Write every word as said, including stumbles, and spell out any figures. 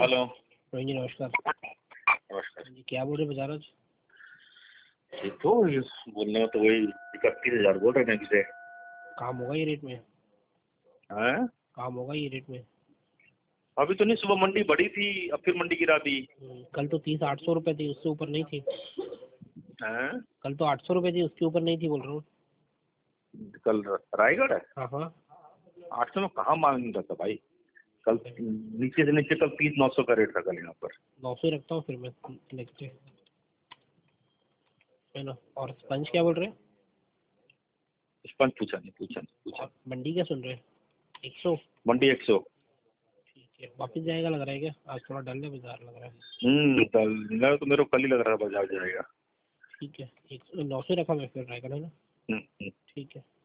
Hello. Rohit जी नमस्कार। नमस्कार जी क्या बोल रहे बाजार आज? ठीक तो बोलने में तो वही इकतीस हजार बोल रहे हैं किसे। काम होगा ये रेट में? हैं? काम होगा ये रेट में? अभी तो नहीं, सुबह मंडी बढ़ी थी, अब फिर मंडी गिरा दी। हम्म, कल तो तीस आठ सौ रुपये थी, उससे ऊपर नहीं थी। हैं? कल तो आठ सौ रुपये थी, उसके ऊपर नहीं थी बोल रहा हूँ। कल रायगढ़ है। हाँ हाँ। आठ सौ में कहाँ मांग रहा था भाई, कल नीचे से नीचे कल तीस नौ सौ का रेट था कल यहाँ पर। नौ सौ ही रखता हूँ फिर मैं नेक्स्ट डे, है ना। और स्पंज क्या बोल रहे हैं? स्पंज पूछा नहीं पूछा नहीं पूछा और मंडी क्या सुन रहे हैं? एक सौ? मंडी एक सौ। ठीक है, वापस जाएगा लग रहा है क्या? आज थोड़ा डल है बाजार लग रहा है। हम्म कल मैं तो मेरे को कल ही लग रहा है बाजार जाएगा। ठीक है, एक सौ नौ सौ रखा मैं फिर रायगढ़, है ना। हम्म हम्म। ठीक है।